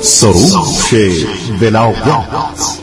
سروش ولایت.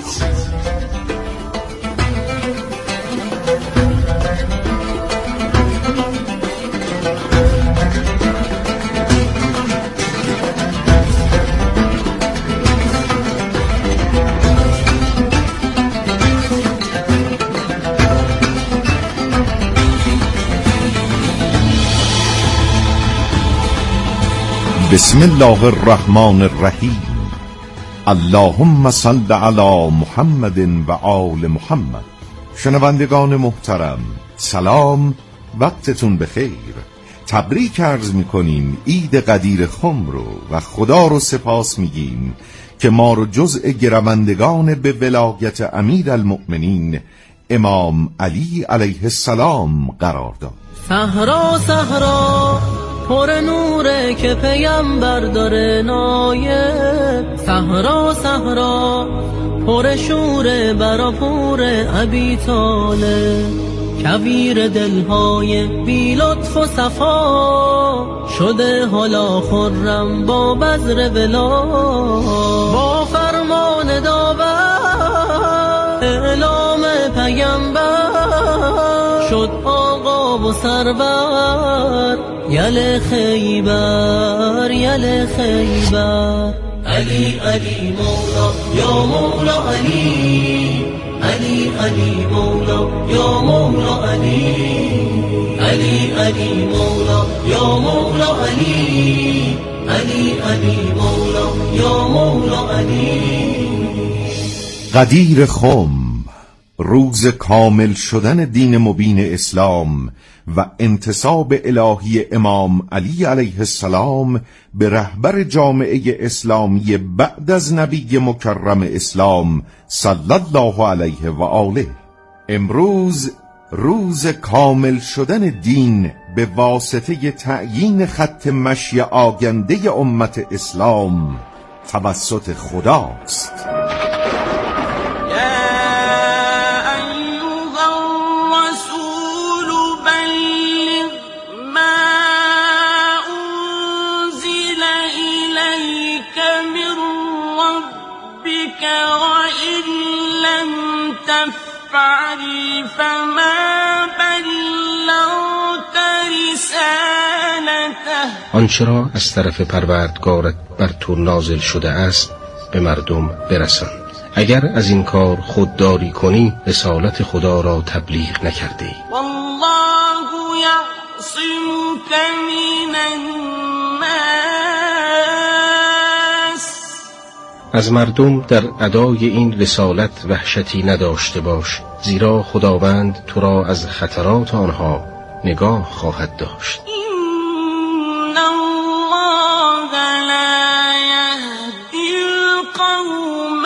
بسم الله الرحمن الرحیم. اللهم صل علی محمد و آل محمد. شنوندگان محترم، سلام، وقتتون بخیر. تبریک عرض میکنیم عید قدیر خم رو و خدا رو سپاس میگیم که ما رو جزء گروندگان به ولایت امیرالمؤمنین امام علی علیه السلام قرار داد. صحرا صحرا پر نوره که پیامبر داره نایب، صحرا صحرا پر شوره برا پور ابی طالب، کویر دلهای بی لطف و صفا شده حالا خرم با بذر ولا، با فرمان داور اعلام پیامبر شد آقا و سرور یل خیبر یل خیبر. علی علی مولا یا مولا علی، علی علی مولا یا مولا علی، علی علی مولا یا مولا علی، علی علی مولا یا مولا علی. قدیر خم، روز کامل شدن دین مبین اسلام و انتساب الهی امام علی علیه السلام به رهبر جامعه اسلامی بعد از نبی مکرم اسلام صلی الله علیه و آله. امروز روز کامل شدن دین به واسطه تعیین خط مشی آینده امت اسلام توسط خداست. آنچه را از طرف پروردگارت بر تو نازل شده است به مردم برسان. اگر از این کار خودداری کنی رسالت خدا را تبلیغ نکرده ای. والله یعصمک من الناس. از مردم در ادای این رسالت وحشتی نداشته باش، زیرا خداوند تو را از خطرات آنها نگاه خواهد داشت. این الله لا یهدی القوم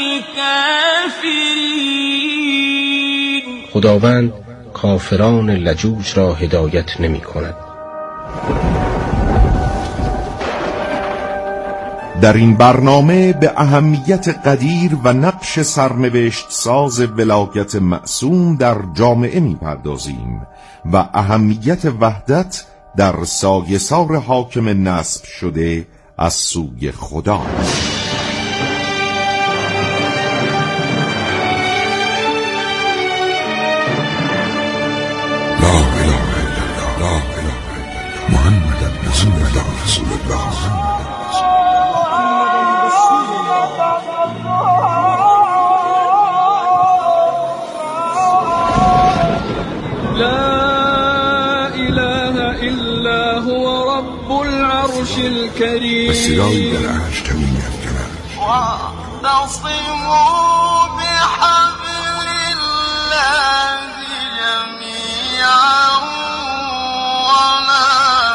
الکافرین. خداوند کافران لجوج را هدایت نمی کند. در این برنامه به اهمیت قدیر و نقش سرنوشت ساز ولایت معصوم در جامعه می‌پردازیم و اهمیت وحدت در سایه‌سار حاکم نصب شده از سوی خدا. لا اله الا الله، لا اله الا الله، محمد رسول الله. الكريم بسرایی در عرش تمیم افکنند. واعتصموا بحبل الله جمیعا ولا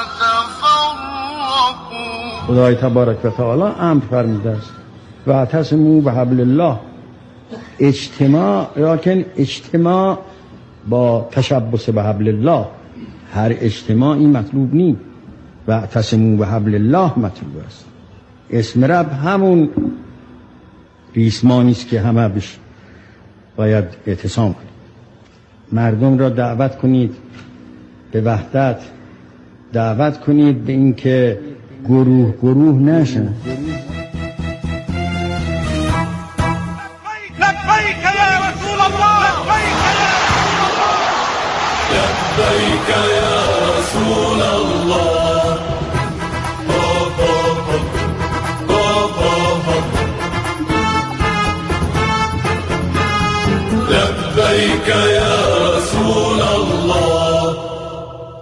تفرقوا. خدای تبارک و تعالی امر فرموده است واعتصموا بحبل الله. اجتماع، لکن اجتماع با تشبث بحبل الله، هر اجتماعی مطلوب نیست. واعتصموا بحبل الله مطلوب است. اسم رب همون ریسمانی است که همه بهش باید اعتصام کنید. مردم را دعوت کنید به وحدت، دعوت کنید به اینکه گروه نشن.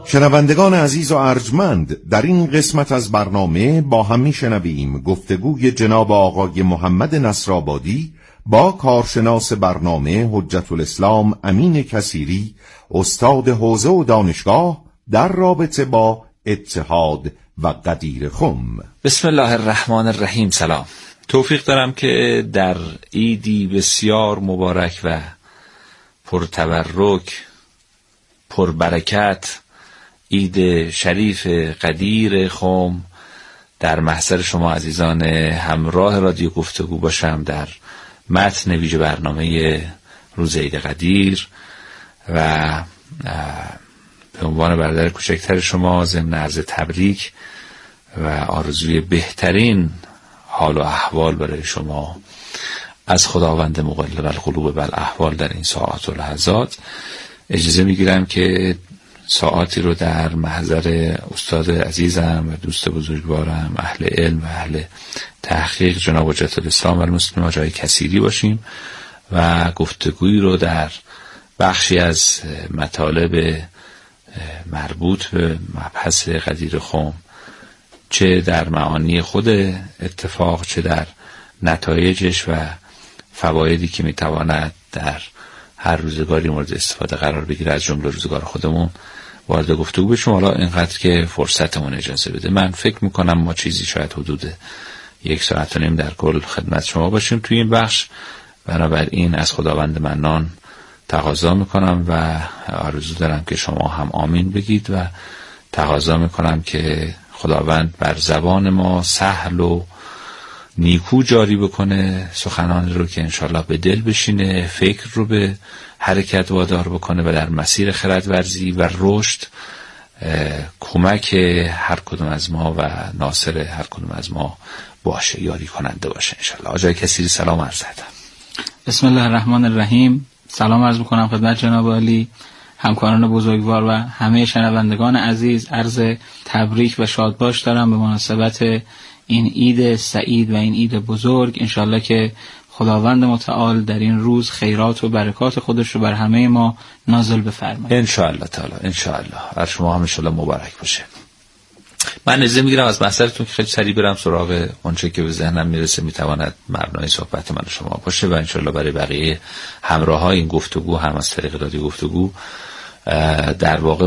شنوندگان عزیز و ارجمند، در این قسمت از برنامه با هم میشنویم گفتگوی جناب آقای محمد نصرآبادی با کارشناس برنامه حجت الاسلام امین کثیری، استاد حوزه و دانشگاه، در رابطه با اتحاد و غدیر خم. بسم الله الرحمن الرحیم. سلام. توفیق دارم که در عیدی بسیار مبارک و پرتبرک، پربرکت، عید شریف غدیر خم در محضر شما عزیزان همراه رادیو گفتگو باشم در متن ویژه برنامه روز عید غدیر و به عنوان برادر کوچکتر شما ضمن عرض تبریک و آرزوی بهترین حال و احوال برای شما از خداوند مقلب القلوب بالاحوال در این ساعات و لحظات اجازه میگیرم که ساعاتی رو در محضر استاد عزیزم و دوست بزرگوارم اهل علم و اهل تحقیق جناب حجت الاسلام و المسلمین آقای کثیری باشیم و گفتگویی رو در بخشی از مطالب مربوط به مبحث غدیر خم، چه در معانی خود اتفاق چه در نتایجش و فوایدی که میتواند در هر روزگاری مورد استفاده قرار بگیره از جمله روزگار خودمون وارد گفتگو بشیم. حالا اینقدر که فرصتمون اجازه بده. من فکر میکنم ما چیزی شاید حدود 1.5 ساعت در کل خدمت شما باشیم توی این بخش. بنابراین از خداوند منان تقاضا میکنم و آرزو دارم که شما هم آمین بگید و تقاضا میکنم که خداوند بر زبان ما سهل و نیکو جاری بکنه سخنان رو که انشالله به دل بشینه، فکر رو به حرکت وادار بکنه و در مسیر خردورزی و رشد کمک هر کدوم از ما و ناصر هر کدوم از ما باشه، یاری کننده باشه انشالله. آقای کثیری سلام عرض ادب. بسم الله الرحمن الرحیم. سلام عرض میکنم خدمت جناب عالی، همکاران بزرگوار و همه شنوندگان عزیز. عرض تبریک و شادباش دارم به مناسبت این عید سعید و این عید بزرگ. انشالله که خداوند متعال در این روز خیرات و برکات خودش رو بر همه ما نازل بفرماید انشالله تعالی. انشالله بر شما هم انشالله مبارک باشه. من اجازه میگیرم از مسئلتون که خیلی سریع برم سراغ اونچه که به ذهنم میرسه میتواند مبنای صحبت من و شما باشه و انشالله برای بقیه همراه های این گفتگو هم از طریق رادیو گفتگو در واقع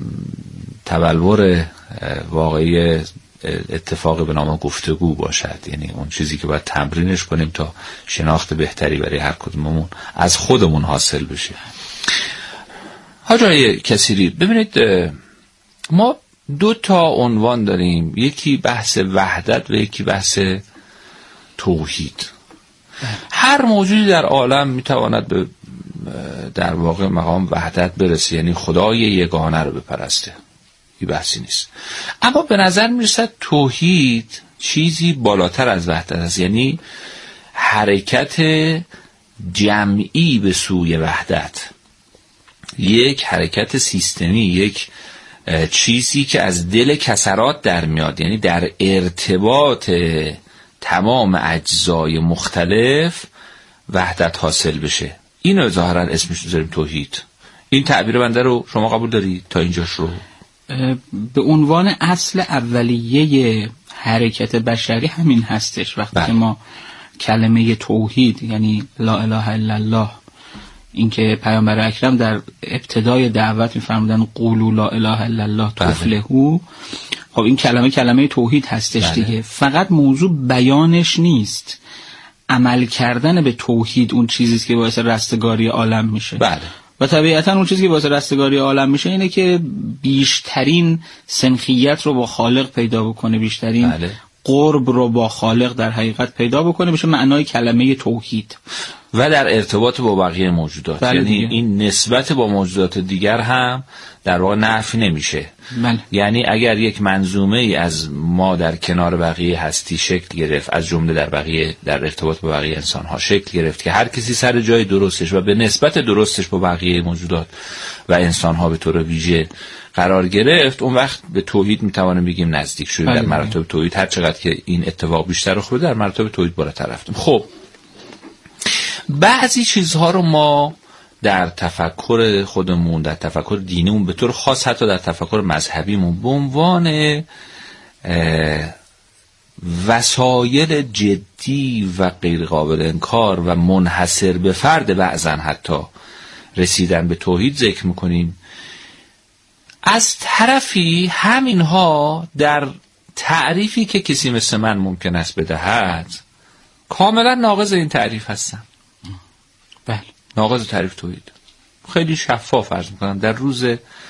تبلور واقعی اتفاق به نام گفتگو باشد، یعنی اون چیزی که باید تمرینش کنیم تا شناخت بهتری برای هر کدوممون از خودمون حاصل بشه. آقای کثیری ببینید، ما 2 عنوان داریم، یکی بحث وحدت و یکی بحث توحید. هر موجودی در عالم میتواند به در واقع مقام وحدت برسه، یعنی خدای یگانه رو بپرسته، این بحثی نیست. اما به نظر میرسد توحید چیزی بالاتر از وحدت است، یعنی حرکت جمعی به سوی وحدت، یک حرکت سیستمی، یک چیزی که از دل کسرات در میاد، یعنی در ارتباط تمام اجزای مختلف وحدت حاصل بشه. اینو ظاهرا اسمش رو داریم توحید. این تعبیر بنده رو شما قبول دارید تا اینجاش رو؟ به عنوان اصل اولیه حرکت بشری همین هستش. وقتی که ما کلمه توحید یعنی لا اله الا الله، اینکه پیامبر اکرم در ابتدای دعوت می‌فرمودن قولوا لا اله الا الله تفلحوا، خب این کلمه توحید هستش دیگه. فقط موضوع بیانش نیست، عمل کردن به توحید اون چیزیست که باعث رستگاری عالم میشه. بله. و طبیعتا اون چیزی که باعث رستگاری عالم میشه اینه که بیشترین سنخیت رو با خالق پیدا بکنه، بیشترین قرب رو با خالق در حقیقت پیدا بکنه، بشه معنای کلمه توحید. و در ارتباط با بقیه موجودات، یعنی این نسبت با موجودات دیگر هم در واقع نفی نمیشه. یعنی اگر یک منظومه ای از ما در کنار بقیه هستی شکل گرفت، از جمله در ارتباط با بقیه انسان ها شکل گرفت که هر کسی سر جای درستش و به نسبت درستش با بقیه موجودات و انسان ها به طور ویژه قرار گرفت، اون وقت به توحید میتوانیم بگیم نزدیک شدیم. در مراتب توحید هر چقدر که این اتفاق بیشتر رخ بده، در مراتب توحید بالاتر رفتیم. خب بعضی چیزها رو ما در تفکر خودمون، در تفکر دینیمون، به طور خاص حتی در تفکر مذهبیمون، به عنوان وسایل جدی و غیر قابل انکار و منحصر به فرد بعضاً حتی رسیدن به توحید ذکر میکنیم. از طرفی همینها در تعریفی که کسی مثل من ممکن است بدهد کاملا ناقض این تعریف هستن. بله، ناقض تعریف توحید. خیلی شفاف عرض میکنم. در روز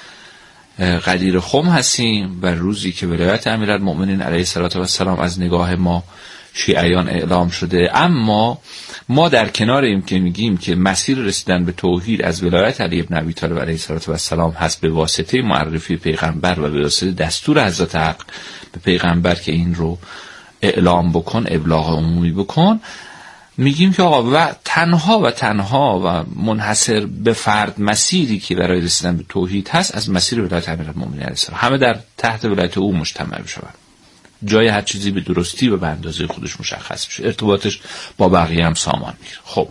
قدیر خم هستیم و روزی که ولایت امیرالمؤمنین علیه السلام از نگاه ما شیعیان اعلام شده، اما ما در کنار این که میگیم که مسیر رسیدن به توحید از ولایت علی ابن ابی طالب علیه السلام هست به واسطه معرفی پیغمبر و به واسطه دستور حضرت حق به پیغمبر که این رو اعلام بکن، ابلاغ عمومی بکن، میگیم که آقا و تنها و منحصر به فرد مسیری که برای رسیدن به توحید هست از مسیر ولایت امیرالمؤمنین علیه السلام، همه در تحت ولایت او مجتمع بشوند، جای هر چیزی به درستی و به اندازه خودش مشخص بشه، ارتباطش با بقیه هم سامان میگیره. خب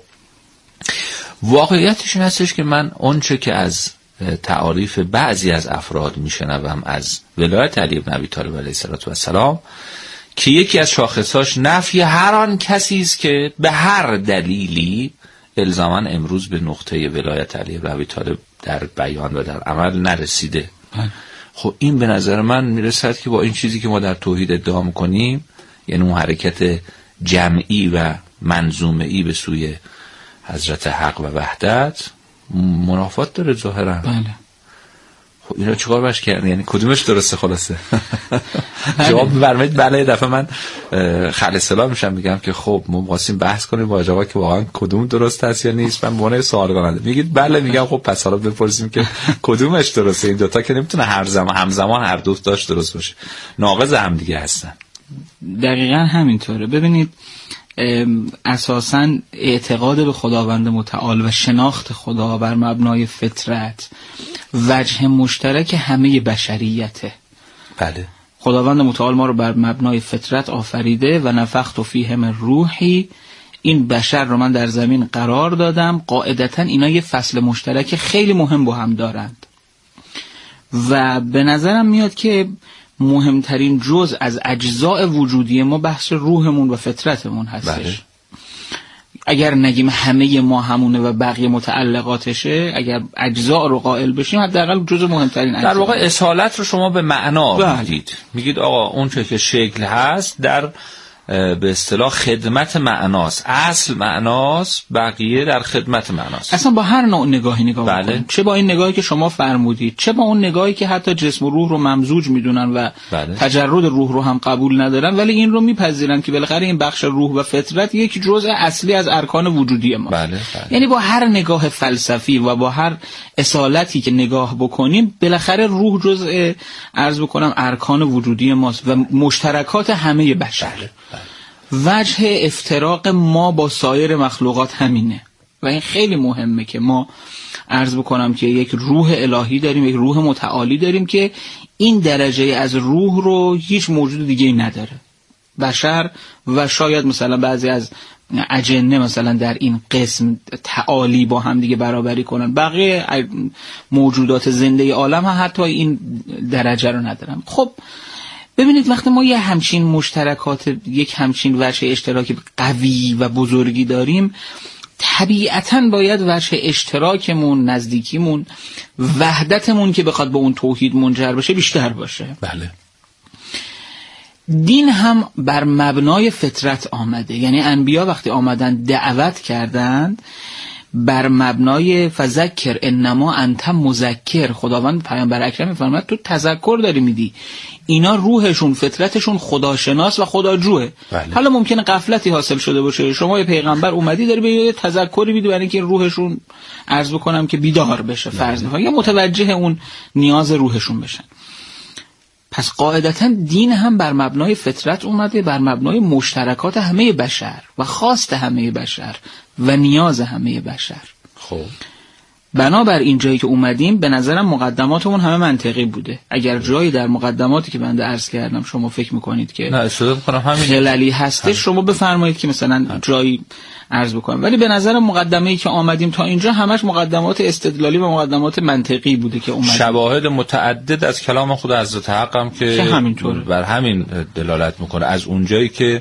واقعیتش این هستش که من اونچه که از تعاریف بعضی از افراد میشنوم از ولایت علی ابن ابی طالب علیه السلام که یکی از شاخصاش نفی هر آن کسی است که به هر دلیلی الزاما امروز به نقطه ولایت علی ابن ابی طالب در بیان و در عمل نرسیده. خب این به نظر من میرسد که با این چیزی که ما در توحید ادعا میکنیم، یعنی اون حرکت جمعی و منظومه‌ای به سوی حضرت حق و وحدت، منافات داره ظاهرا. بله. خب اینا چیکار باش کردن؟ یعنی کدومش درسته خلاصه؟ جواب می‌فرمایید بله. دفعه من خل سلام میشم میگم که خب ما می‌خواستیم بحث کنیم با جوابی که واقعا کدوم درست است یا نیست. من به سوال کننده میگید بله، میگم خب پس حالا بپرسیم که کدومش درسته. این دوتا که نمیتونه همزمان هر دو تاش درست باشه، ناقض هم دیگه هستن. دقیقاً همینطوره. ببینید اساساً اعتقاد به خداوند متعال و شناخت خدا بر مبنای فطرت وجه مشترک همه بشریته. بله. خداوند متعال ما رو بر مبنای فطرت آفریده و نفخت فیه من روحی، این بشر رو من در زمین قرار دادم. قاعدتاً اینا یه فصل مشترک خیلی مهم با هم دارند و به نظرم میاد که مهمترین جزء از اجزاء وجودی ما بحث روحمون و فطرتمون هستش. بله. اگر نگیم همه ما همونه و بقیه متعلقاتشه، اگر اجزاء رو قائل بشیم حداقل جزء مهمترین اجزا. در واقع اصالت رو شما به معنا میگید آقا اون چه که شکل هست در به اصطلاح خدمت معناست، اصل معناست، بقیه در خدمت معناست. اصلا با هر نوع نگاهی نگاه بله. بکنیم، چه با این نگاهی که شما فرمودید، چه با اون نگاهی که حتی جسم و روح رو ممزوج میدونن و بله. تجرد روح رو هم قبول ندارن، ولی این رو میپذیرن که بالاخره این بخش روح و فطرت یک جزء اصلی از ارکان وجودی ما. بله. یعنی با هر نگاه فلسفی و با هر اصالتی که نگاه بکنیم، بالاخره روح جزء عرض بکنم ارکان وجودی ماست و مشترکات همه بشر. بله. وجه افتراق ما با سایر مخلوقات همینه و این خیلی مهمه که ما عرض بکنم که یک روح الهی داریم، یک روح متعالی داریم که این درجه از روح رو هیچ موجود دیگه نداره. بشر و شاید مثلا بعضی از اجنه مثلا در این قسم تعالی با هم دیگه برابری کنن، بقیه موجودات زنده عالم ها حتی این درجه رو ندارن. خب ببینید وقتی ما یه همچین مشترکات، یک همچین وجه اشتراکی قوی و بزرگی داریم، طبیعتاً باید وجه اشتراکمون، نزدیکیمون، وحدتمون که بخواد به اون توحید منجر بشه بیشتر باشه. بله. دین هم بر مبنای فطرت آمده، یعنی انبیا وقتی آمدن دعوت کردند بر مبنای فذکر انما انت مذکر، خداوند پیامبر اکرم میفرماد تو تذکر داری میدی. اینا روحشون، فطرتشون خداشناس و خداجوه. بله. حالا ممکنه غفلتی حاصل شده باشه، شما یه پیغمبر اومدی داری به یه تذکری میدی برای اینکه روحشون عرض بکنم که بیدار بشه، فرض می‌کنم یا متوجه اون نیاز روحشون بشن. پس قاعدتاً دین هم بر مبنای فطرت اومده، بر مبنای مشترکات همه بشر و خواست همه بشر و نیاز همه بشر. خب بنابر این جایی که اومدیم به نظرم مقدماتمون همه منطقی بوده. اگر جایی در مقدماتی که بنده عرض کردم شما فکر میکنید که نه استفاده میکنم همین خلالی هستش شما بفرمایید که مثلا جایی عرض بکنم، ولی به نظر مقدمه‌ای که آمدیم تا اینجا همش مقدمات استدلالی و مقدمات منطقی بوده که اومدیم. شواهد متعدد از کلام خود حضرت حق هم که همینطوره بر همین دلالت میکنه. از اونجایی که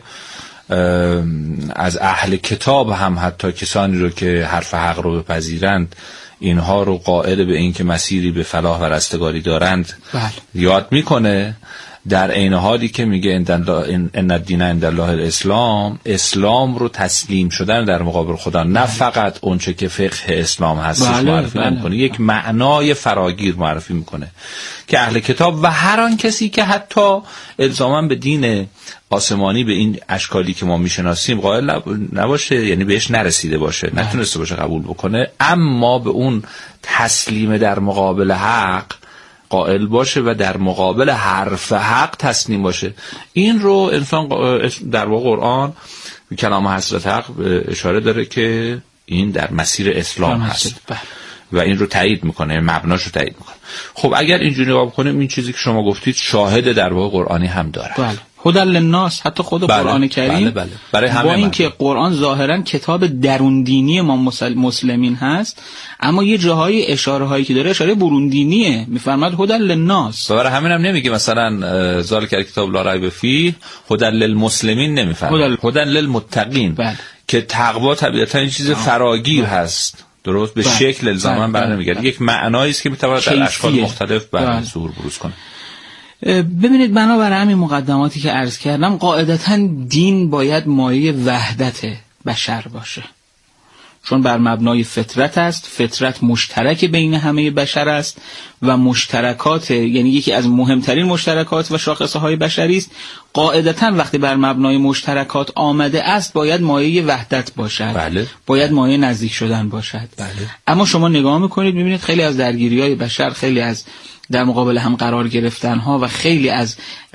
از اهل کتاب هم حتی کسانی رو که حرف حق رو بپذیرند اینها رو قائل به این که مسیری به فلاح و رستگاری دارند یاد میکنه، در عین حالی که میگه ان الدین عند الله الاسلام، اسلام رو تسلیم شدن در مقابل خدا، نه فقط اونچه که فقه اسلام هستش معرفی میکنه، یک معنای فراگیر معرفی میکنه که اهل کتاب و هر آن کسی که حتی الزاما به دین آسمانی به این اشکالی که ما میشناسیم قائل نباشه، یعنی بهش نرسیده باشه، نتونسته باشه قبول بکنه، اما به اون تسلیم در مقابل حق قائل باشه و در مقابل حرف حق تسلیم باشه. این رو انسان در واقع قرآن کلام حضرت حق اشاره داره که این در مسیر اسلام هست و این رو تایید میکنه، مبناش رو تایید میکنه. خب اگر اینجوری نگاه کنیم این چیزی که شما گفتید شاهد در واقع قرآنی هم داره. بله. هدی للناس، حتی خود قرآن کریم برای همه با اینکه قرآن ظاهرا کتاب درون دینی ما مسلمین هست، اما یه جاهای اشاره هایی که داره اشاره برون دینیه، میفرماد هدی للناس. برای همین هم نمیگه مثلا ذالک کتاب لا ریب فیه هدی للمسلمین، نمیفرماد هدی للمتقین که تقوا طبیعتا این چیز فراگیر هست، درست به شکل الزاما برنمیگرده، یک معنایی است که میتواند در اشکال مختلف بر ظهور بروز کنه. ببینید بنابر همین مقدماتی که عرض کردم قاعدتاً دین باید مایه وحدت بشر باشه، چون بر مبنای فطرت است، فطرت مشترک بین همه بشر است و مشترکات، یعنی یکی از مهمترین مشترکات و شاخصه های بشری است. قاعدتاً وقتی بر مبنای مشترکات آمده است باید مایه وحدت باشد. بله. باید مایه نزدیک شدن باشد. بله. اما شما نگاه میکنید میبینید خیلی از درگیری‌های بشر، خیلی از در مقابل هم قرار گرفتنها و خیلی از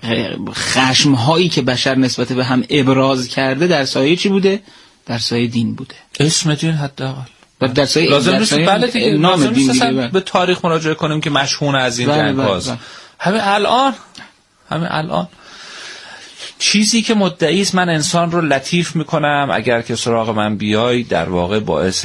خشمهایی که بشر نسبت به هم ابراز کرده در سایه چی بوده؟ در سایه دین بوده. اسم دین حداقل. و در سایه لازم نیست نام دین دیگه به تاریخ مراجعه کنیم که مشهون از این جنگ‌هاست. همه الان چیزی که مدعی است من انسان رو لطیف میکنم، اگر که سراغ من بیای در واقع باعث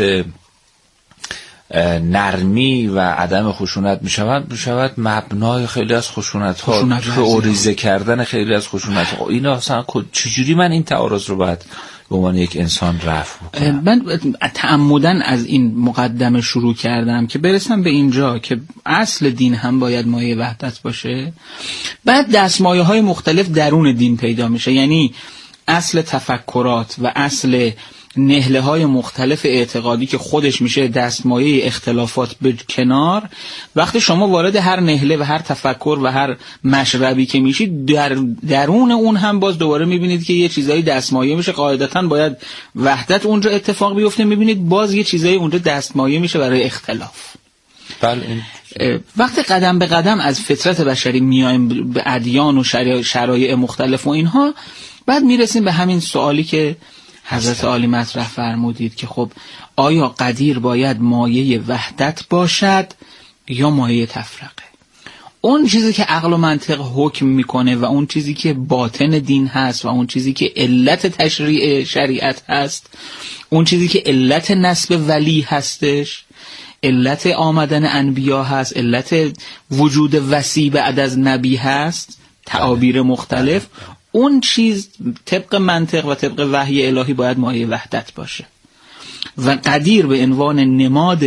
نرمی و عدم خشونت میشود مبنای خیلی از خشونت ها، تئوریزه کردن خیلی از خشونت ها. اینا اصلا چجوری من این تعارض رو باید به عنوان یک انسان رفع بکنم؟ من تعمدن از این مقدمه شروع کردم که برسم به اینجا که اصل دین هم باید مایه وحدت باشه، بعد دستمایه های مختلف درون دین پیدا میشه، یعنی اصل تفکرات و اصل نهله های مختلف اعتقادی که خودش میشه دستمایه اختلافات به کنار. وقتی شما وارد هر نهله و هر تفکر و هر مشربی که میشید درون اون هم باز دوباره میبینید که یه چیزایی دستمایه میشه. قاعدتاً باید وحدت اونجا اتفاق بیفته، میبینید باز یه چیزایی اونجا دستمایه میشه برای اختلاف. بله. وقتی قدم به قدم از فطرت بشری میایم به ادیان و شرایع مختلف و اینها، بعد میرسیم به همین سوالی که حضرت عالی مطرح فرمودید که خب آیا قدیر باید مایه وحدت باشد یا مایه تفرقه؟ اون چیزی که عقل و منطق حکم میکنه و اون چیزی که باطن دین هست و اون چیزی که علت تشریع شریعت هست، اون چیزی که علت نسب ولی هستش، علت آمدن انبیا هست، علت وجود وصی بعد از نبی هست، تعابیر مختلف، اون چیز طبق منطق و طبق وحی الهی باید مایه وحدت باشه و قدیر به عنوان نماد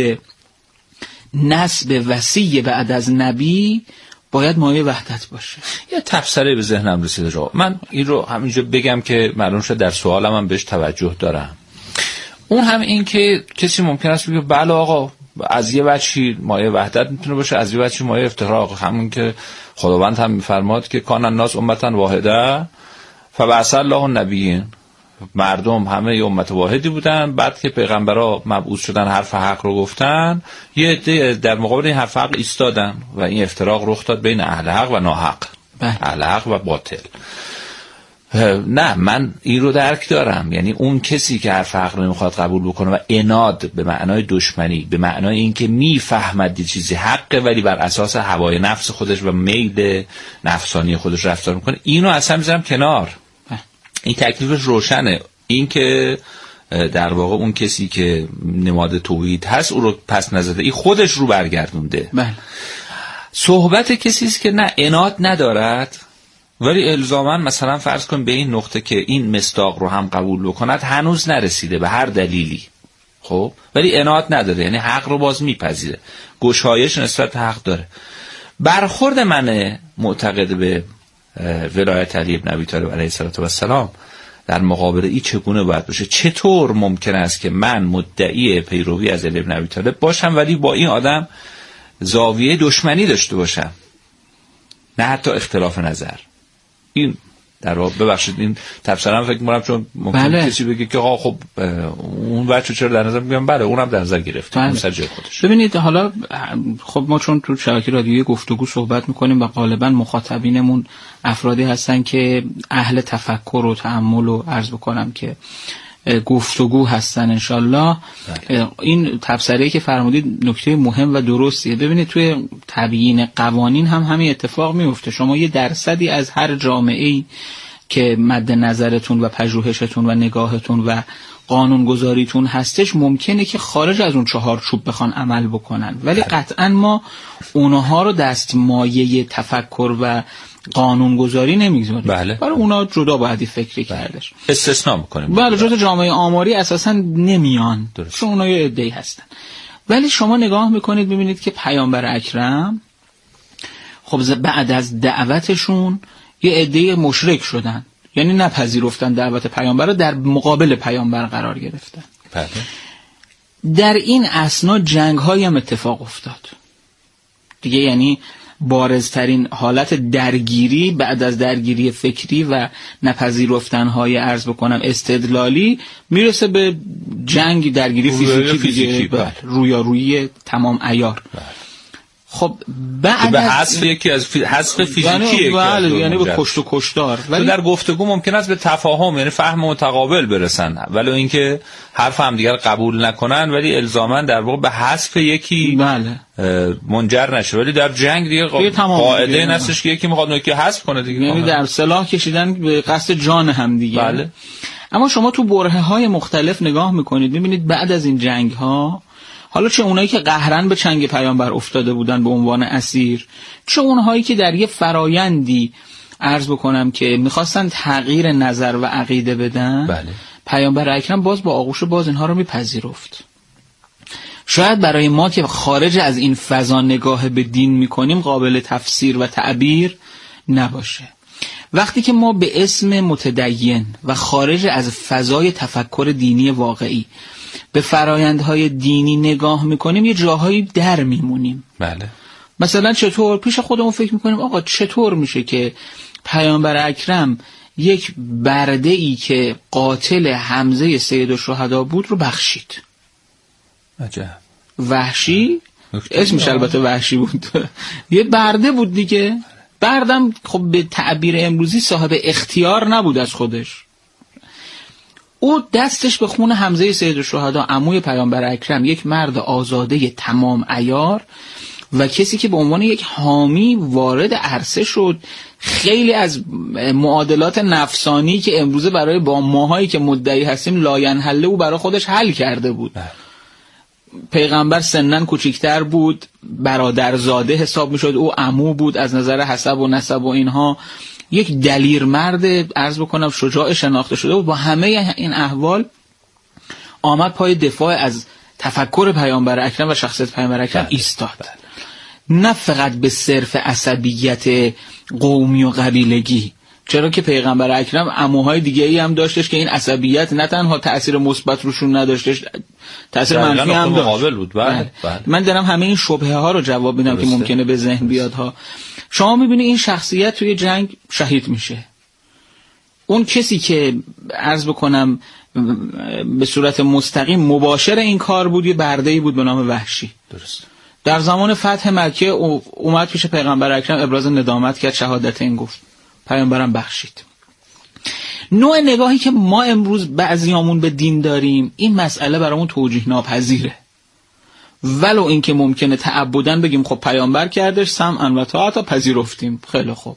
نسب وصی بعد از نبی باید مایه وحدت باشه. یه تفسیری به ذهنم رسیده رو من این رو همینجا بگم که معلوم شد در سوالم هم بهش توجه دارم. اون هم این که کسی ممکن است بگه بله آقا از یه وجهی مایه وحدت میتونه باشه، از یه وجهی مایه افتراق، همون که خداوند هم میفرماد که کان الناس امتا واحده فبعث الله النبیین، مردم همه یه امت واحدی بودن، بعد که پیغمبرا مبعوث شدن حرف حق رو گفتن، یه عده در مقابل این حرف حق ایستادن و این افتراق رخ داد بین اهل حق و ناحق، اهل حق و باطل. نه، من این رو درک دارم. یعنی اون کسی که حرف حق نمیخواد قبول بکنه و عناد به معنای دشمنی، به معنای اینکه میفهمد یه چیزی حقه ولی بر اساس هوای نفس خودش و میل نفسانی خودش رفتار میکنه، اینو اصلا میذارم کنار. این تکلیفش روشنه. این که در واقع اون کسی که نماد توحید هست او رو پس نزده، این خودش رو برگردونده. بله. صحبت کسی است که نه عناد ندارد ولی الزاما مثلا فرض کن به این نقطه که این مصداق رو هم قبول بکند هنوز نرسیده به هر دلیلی، خب ولی عناد نداره، یعنی حق رو باز میپذیره، گشایش نسبت حق داره. برخورد من معتقد به ولایت علی ابن ابی طالب علیه السلام در مقابل این چگونه باید باشه؟ چطور ممکن است که من مدعی پیروی از علی ابن ابی طالب باشم ولی با این آدم زاویه دشمنی داشته باشم، نه حتی اختلاف نظر؟ این در واقع ببخشید این تفسیرم فکر می‌کنم چون ممکنه کسی بگه که آقا خب اون بچه چرا در نظر میگم بله اونم در نظر گرفته، اون سر جای خودش. ببینید حالا خب ما چون تو شبکه رادیویی گفتگو صحبت می‌کنیم و غالبا مخاطبینمون افرادی هستن که اهل تفکر و تأمل و عرض بکنم که گفتگو هستن انشالله. این تبصره‌ای که فرمودید نکته مهم و درستیه. ببینید توی تبیین قوانین هم همین اتفاق میفته. شما یه درصدی از هر جامعه‌ای که مد نظرتون و پژوهشتون و نگاهتون و قانونگذاریتون هستش ممکنه که خارج از اون چهارچوب بخوان عمل بکنن، ولی قطعا ما اونها رو دست مایه تفکر و قانونگذاری نمیگذاریم. بله. برای اونا جدا باید فکری کردش. استثناء میکنیم. بله، جدا جامعه آماری اساسا نمیان، چون اونا یه عده‌ای هستن. ولی شما نگاه میکنید ببینید که پیامبر اکرم خب بعد از دعوتشون یه عده مشرک شدن، یعنی نپذیرفتن دعوت پیامبر رو، در مقابل پیامبر قرار گرفتن. بله. در این اثنا جنگ‌هایی هم اتفاق افتاد دیگه، یعنی بارزترین حالت درگیری بعد از درگیری فکری و نپذیرفتن‌های عرض بکنم استدلالی میرسه به جنگ، درگیری فیزیکی رویارویی تمام عیار. خب بعد به حذف یکی از حذف فیزیکی یعنی به کشت و کشتار، ولی در گفتگو ممکن است به تفاهم یعنی فهم متقابل برسن، ولی اینکه حرف هم دیگر قبول نکنن ولی الزاما در واقع به حذف یکی منجر نشه. ولی در جنگ دیگه قاعده این هستش که یکی میخواد یکی حذف کنه دیگه، یعنی در سلاح کشیدن به قصد جان هم دیگه. بله. اما شما تو برهه‌های مختلف نگاه میکنید میبینید بعد از این جنگ‌ها، حالا چه اونایی که قهرن به چنگ پیامبر افتاده بودن به عنوان اسیر، چه اونهایی که در یه فرایندی عرض بکنم که میخواستن تغییر نظر و عقیده بدن، بله. پیامبر اکرم باز با آغوش باز اینها رو میپذیرفت. شاید برای ما که خارج از این فضا نگاه به دین میکنیم قابل تفسیر و تعبیر نباشه. وقتی که ما به اسم متدین و خارج از فضای تفکر دینی واقعی به فرایندهای دینی نگاه میکنیم یه جاهایی در میمونیم. بله. مثلا چطور پیش خودمون فکر میکنیم آقا چطور میشه که پیامبر اکرم یک برده ای که قاتل حمزه سید الشهدا بود رو بخشید؟ عجب. وحشی اسمش البته وحشی بود یه برده بود دیگه. بردم خب به تعبیر امروزی صاحب اختیار نبود از خودش، او دستش به خون حمزه سید الشهدا عموی پیامبر اکرم، یک مرد آزاده تمام عیار و کسی که به عنوان یک حامی وارد عرصه شد. خیلی از معادلات نفسانی که امروزه برای با ماهایی که مدعی هستیم لاینحله او برای خودش حل کرده بود. پیغمبر سنن کوچکتر بود، برادرزاده حساب میشد، او عمو بود از نظر حسب و نسب و اینها، یک دلیر مرد عرض بکنم شجاع شناخته شده بود. با همه این احوال آمد پای دفاع از تفکر پیامبر اکرم و شخصیت پیامبر اکرم ایستاد. نه فقط به صرف عصبیت قومی و قبیلگی، چرا که پیغمبر اکرم عموهای دیگه ای هم داشتش که این عصبیت نه تنها تأثیر مثبت روشون نداشتش، تأثیر منفی هم داشت. بود. بله. من دارم همه این شبهه ها رو جواب میدم که ممکنه به ذهن بیاد ها. شما میبینی این شخصیت توی جنگ شهید میشه. اون کسی که عرض بکنم به صورت مستقیم مباشر این کار بود یه برده‌ای بود به نام وحشی. درست. در زمان فتح مکه اومد پیش پیغمبر اکرم ابراز ندامت کرد، شهادت این گفت، پیامبرم بخشید. نوع نگاهی که ما امروز بعضیامون به دین داریم، این مسئله برامون توجیه ناپذیره، ولو اینکه ممکنه تعبداً بگیم خب پیامبر کردش، سمعا و طاعتا، پذیرفتیم، خیلی خوب.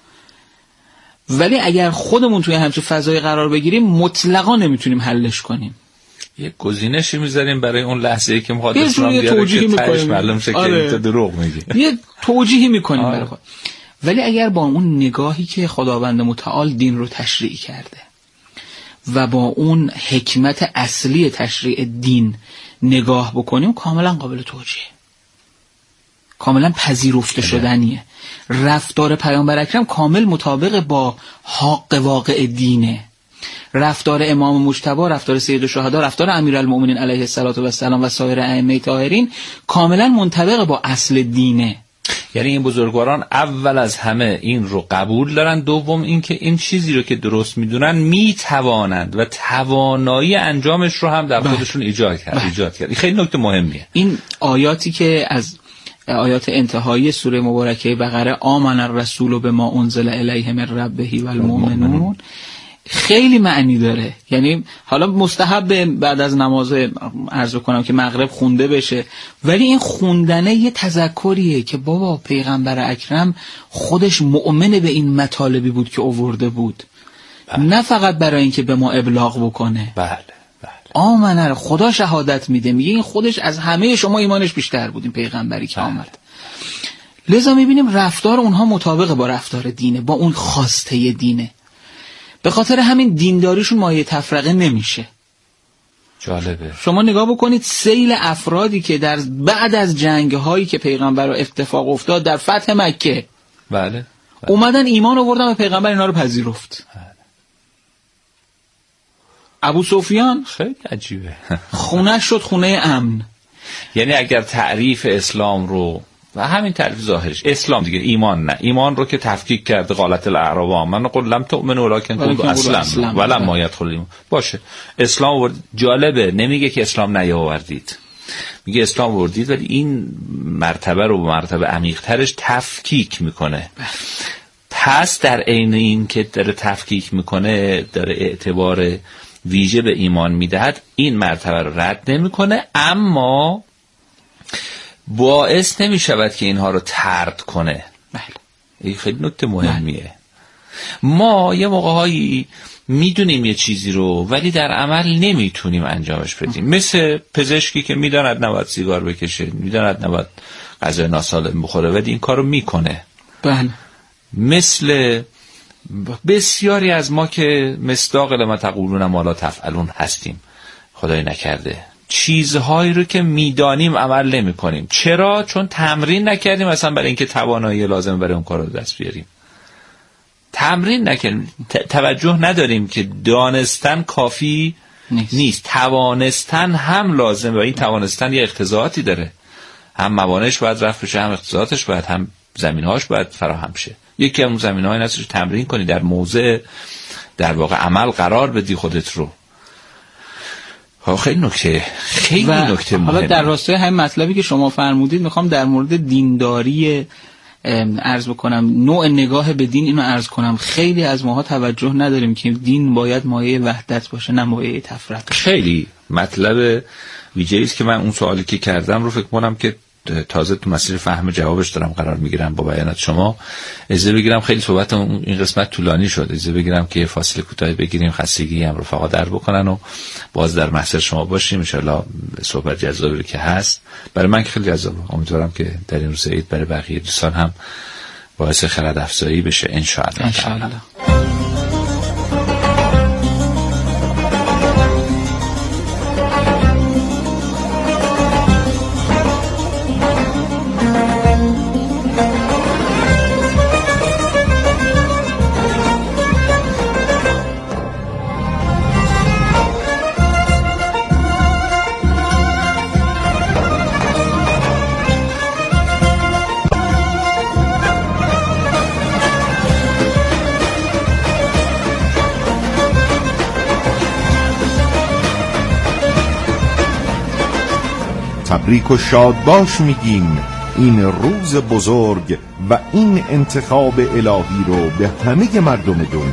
ولی اگر خودمون توی همچین فضای قرار بگیریم مطلقا نمیتونیم حلش کنیم. یه گزینشی میذاریم برای اون لحظه‌ای که میخواد اسلام بیاره توجیهی میکنیم، معلوم شه آره. که تو دروغ میگی. یه توجیهی میکنیم برای خود. ولی اگر با اون نگاهی که خداوند متعال دین رو تشریع کرده و با اون حکمت اصلی تشریع دین نگاه بکنیم، کاملا قابل توجیه، کاملا پذیرفته شدنیه. رفتار پیامبر اکرم کامل مطابق با حق واقع دینه. رفتار امام مجتبی، رفتار سید الشهدا، رفتار امیرالمؤمنین علیه السلام و سایر ائمه طاهرین کاملا منطبق با اصل دینه. یعنی این بزرگواران اول از همه این رو قبول دارن، دوم اینکه این چیزی رو که درست میدونن میتوانند و توانایی انجامش رو هم در خودشون ایجاد کرد. این خیلی نکته مهمیه. این آیاتی که از آیات انتهایی سوره مبارکه بقره، آمن الرسول بما انزل الیه من ربه والمؤمنون، خیلی معنی داره. یعنی حالا مستحب بعد از نماز عرض کنم که مغرب خونده بشه، ولی این خوندنه یه تذکریه که بابا پیغمبر اکرم خودش مؤمن به این مطالبی بود که آورده بود. بله. نه فقط برای اینکه به ما ابلاغ بکنه. بله. آمنه، خدا شهادت میده، میگه این خودش از همه شما ایمانش بیشتر بود این پیغمبری که آمد. لذا میبینیم رفتار اونها مطابق با رفتار دینه، با اون خواسته دینه. به خاطر همین دینداریشون مایه تفرقه نمیشه. جالبه. شما نگاه بکنید سیل افرادی که در بعد از جنگ هایی که پیغمبر رو اتفاق افتاد در فتح مکه، بله. اومدن ایمان آوردن و پیغمبر اینا رو پذیرفت. ابو سفیان خیلی عجیبه. خونه شد خونه امن. یعنی اگر تعریف اسلام رو و همین تعریف ظاهرش اسلام دیگه، ایمان نه، ایمان رو که تفکیک کرده، قالت الاعراب آمنا قل لم تؤمنوا ولکن قولوا اسلمنا ولما يدخل الایمان باشه. اسلام جالبه، نمیگه که اسلام نیاوردید، میگه اسلام آوردید، ولی این مرتبه رو به مرتبه عمیق‌ترش تفکیک میکنه. پس در عین این که داره تفکیک میکنه، داره اعتبار ویژه به ایمان میدهد، این مرتبه رو رد نمیکنه، اما باعث نمیشود که اینها رو طرد کنه. بله. این خیلی نکته مهمیه. ما یه موقع‌هایی میدونیم یه چیزی رو ولی در عمل نمیتونیم انجامش بدیم. مثل پزشکی که میداند نباید سیگار بکشه، میداند نباید غذای ناسالم بخوره ولی این کارو میکنه. بله. مثل بسیاری از ما که مصداق لما تقولون ما لا تفعلون هستیم، خدای نکرده چیزهایی رو که میدانیم عمل نمی کنیم. چرا؟ چون تمرین نکردیم، مثلا برای اینکه توانایی لازم برای اون کار رو دست بیاریم تمرین نکردیم، توجه نداریم که دانستن کافی نیست. توانستن هم لازمه و این توانستن یه اقتضاعاتی داره، هم موانعش باید رفع بشه، هم اقتضاعاتش باید، هم زمینهاش باید فراهم شه. یکی از اون زمینه‌های هستش تمرین کنی، در موضع در واقع عمل قرار بدی خودت رو. خیلی نکته مهمه. حالا در راستای همین مطلبی که شما فرمودید میخوام در مورد دینداری عرض بکنم، نوع نگاه به دین اینو عرض کنم. خیلی از ماها توجه نداریم که دین باید مایه وحدت باشه نه مایه تفرقه. خیلی مطلب ویژه‌ای است که من اون سوالی که کردم رو فکر کنم که تازه تو مسیر فهم جوابش دارم قرار میگیرم با بیانات شما. اجازه بگیرم، خیلی صحبت این قسمت طولانی شد، اجازه بگیرم که فاصله کوتاهی بگیریم، خستگی هم رفقا در بکنن و باز در محضر شما باشیم. ان شاءالله صحبت جذابی که هست برای من که خیلی جذابه، امیدوارم که در این روز عید برای بقیه دوستان هم باعث خرد افزایی بشه ان شاءالله. تبریک و شاد باش میگیم این روز بزرگ و این انتخاب الهی رو به همه مردم دنیا.